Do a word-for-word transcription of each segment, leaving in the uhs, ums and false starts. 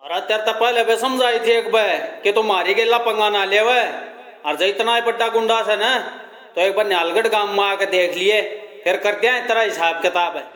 और तेरे तो पहले भी समझाई थी एक बार कि तू मारी गेला पंगा ना ले वे और जो इतना ही बड़ा गुंडा से ना तो एक बार न्यालगढ़ गांव में आके देख लिए फिर करते हैं तेरा हिसाब किताब है।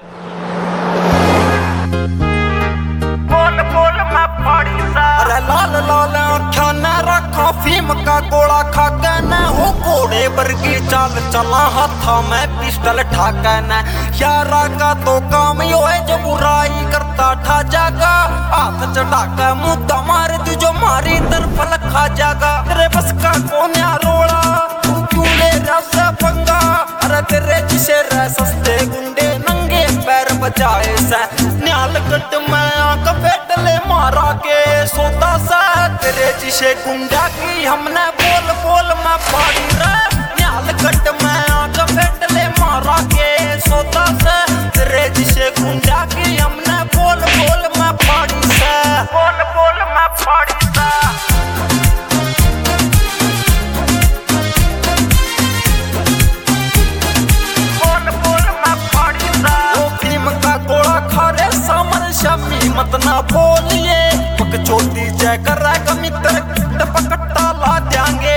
बोल बोल मैं फाड़ी सा अरे लाल लाल आँखों ने रखा फीम का गोला खा के न हो घोड़े वर्गी चाल चला हाथा में पिस्टल ठाका न यारा का तो काम यो है जो बुराई करता ठा जागा हाथ चढ़ाकर मुद्दा मार दी जो मारी तरफ लखा जागा तेरे बस का कोन्या रोड़ा तू क्यों ले रहा पंगा अरे तेरे जिसे रह सस्ते गुंडे नंगे पैर बजाए से न्यालगढ़ में आंख बेटले मारा के सोता सा तेरे जिसे गुंडा की हमने बोल बोल मैं फाड़ी रे न्यालगढ़ में आंख बेटले मारा के सोता सा तेरे जिसे गुंडा की हमने बोल बोल मैं फाड़ी सा बोल बोल मैं फाड़ी सा मत ना बोलिए पक छोटी जय कर मित्र टपकट्टा ला देंगे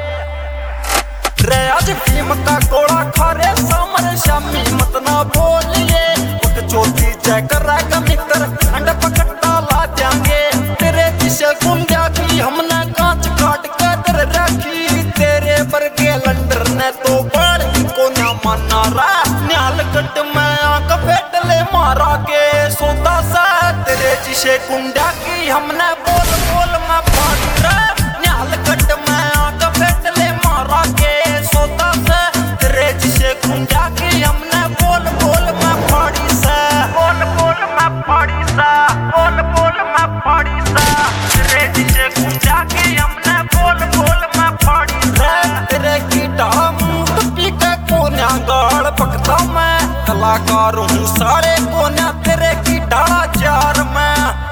रे आज भीम का गोला खारे सामर शामी मत ना बोलिए पक छोटी जय कर मित्र टपकट्टा ला देंगे तेरे दिशा गुंडा की हमने कांच काट कर रखी तेरे वर्गे लंडर ने तो बाढ़ को ना माना रा न्यालगढ़ में आंख बेटले मारा के सोता सा तेरे जिसे गुंडा की हमने बोल बोल मैं फाड़ी रे न्यालगढ़ में आंख बेटले मारा के सोता सा तेरे जिसे गुंडा की हमने बोल बोल मैं फाड़ी सा बोल बोल मैं फाड़ी सा बोल बोल मैं फाड़ी सा तेरे जिसे गुंडा की हमने बोल बोल मैं फाड़ी सा तेरे की डाम टपी के कोन्या गाड़ पकता मैं कलाकार हूँ सारे कोन्या तेरे की डाला चार में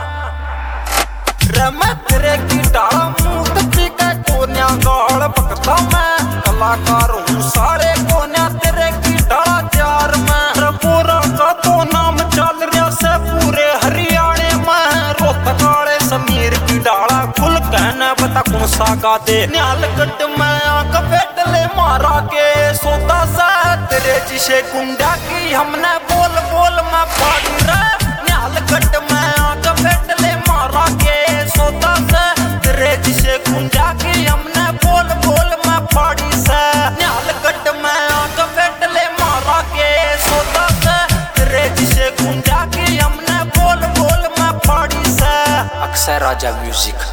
रे मैं तेरे की डाला मुँह टपी के कोन्या गाड़ पकता मैं कलाकार हूँ सारे कोन्या तेरे की डाला चार में रे पूरा का तो नाम चल रहा से पूरे हरियाणे में रोहतक वाले समीर की डाला खुल कहना बता कौन सा गा दे न्यालगढ़ में आंख बेटले मारा के सोता सा तेरे जिसे गुंडा की हमने बोल बोल मैं फाड़ी रे न्यालगढ़ में आंख बेटले मारा के सोता सा तेरे जिसे गुंडा की हमने बोल बोल मैं फाड़ी सा न्यालगढ़ में आंख बेटले मारा के सोता सा तेरे जिसे गुंडा की हमने बोल बोल मैं फाड़ी सा। अक्षय राजा म्यूजिक।